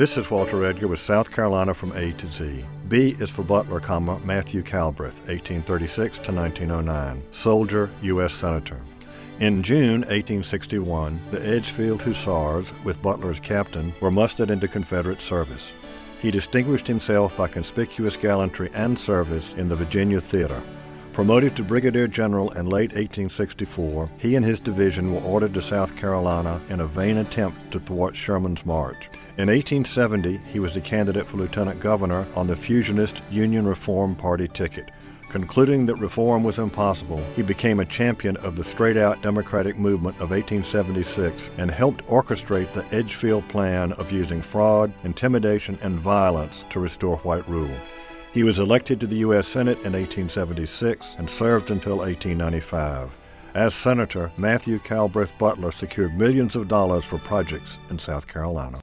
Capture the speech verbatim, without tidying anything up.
This is Walter Edgar with South Carolina from A to Z. B is for Butler, comma, Matthew Calbreth, eighteen thirty-six to nineteen oh nine, soldier, U S Senator. In June eighteen sixty-one, the Edgefield Hussars, with Butler as captain, were mustered into Confederate service. He distinguished himself by conspicuous gallantry and service in the Virginia Theater. Promoted to brigadier general in late eighteen sixty-four, he and his division were ordered to South Carolina in a vain attempt to thwart Sherman's march. In eighteen seventy, he was the candidate for lieutenant governor on the fusionist Union Reform Party ticket. Concluding that reform was impossible, he became a champion of the straight-out Democratic movement of eighteen seventy-six and helped orchestrate the Edgefield plan of using fraud, intimidation, and violence to restore white rule. He was elected to the U S Senate in eighteen seventy-six and served until eighteen ninety-five. As senator, Matthew Calbreth Butler secured millions of dollars for projects in South Carolina.